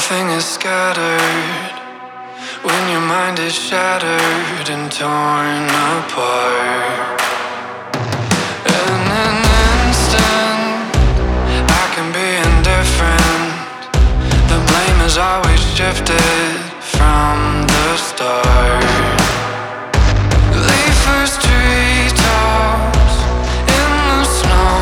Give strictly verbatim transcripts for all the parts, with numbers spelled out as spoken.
everything is scattered, when your mind is shattered and torn apart. In an instant, I can be indifferent. The blame is always shifted from the start. Leafless treetops in the snow,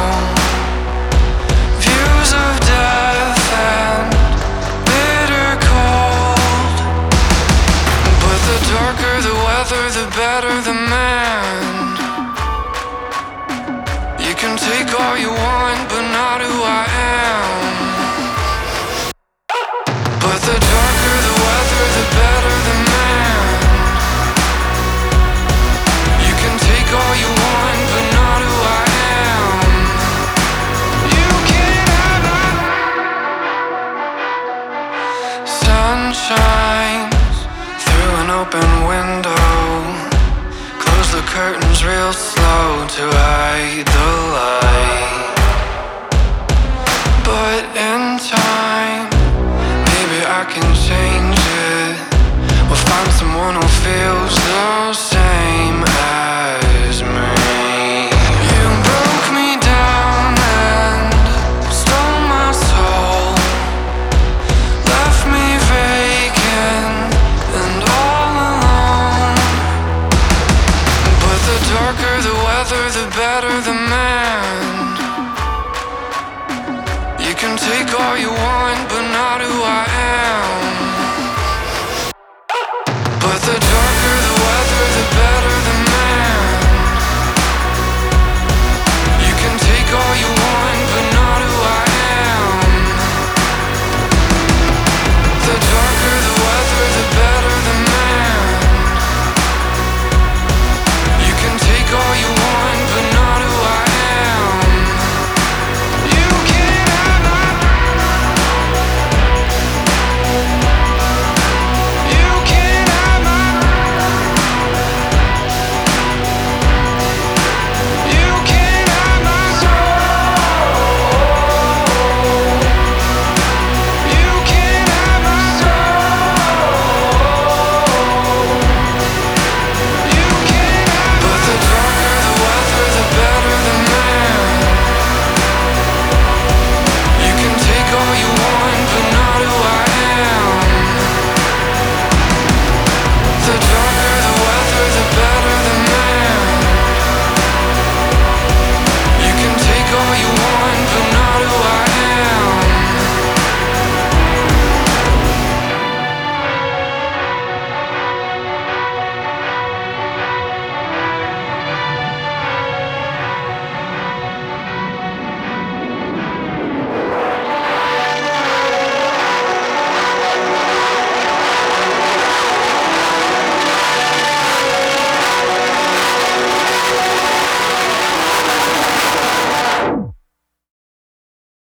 views of death and bitter cold. But the darker the weather, the better the man. You can take all you want, but not who I am. But the darker the weather, the better the man. You can take all you want, but not who I am. You can't have my sun shines through an open window. Close the curtains real slow to hide the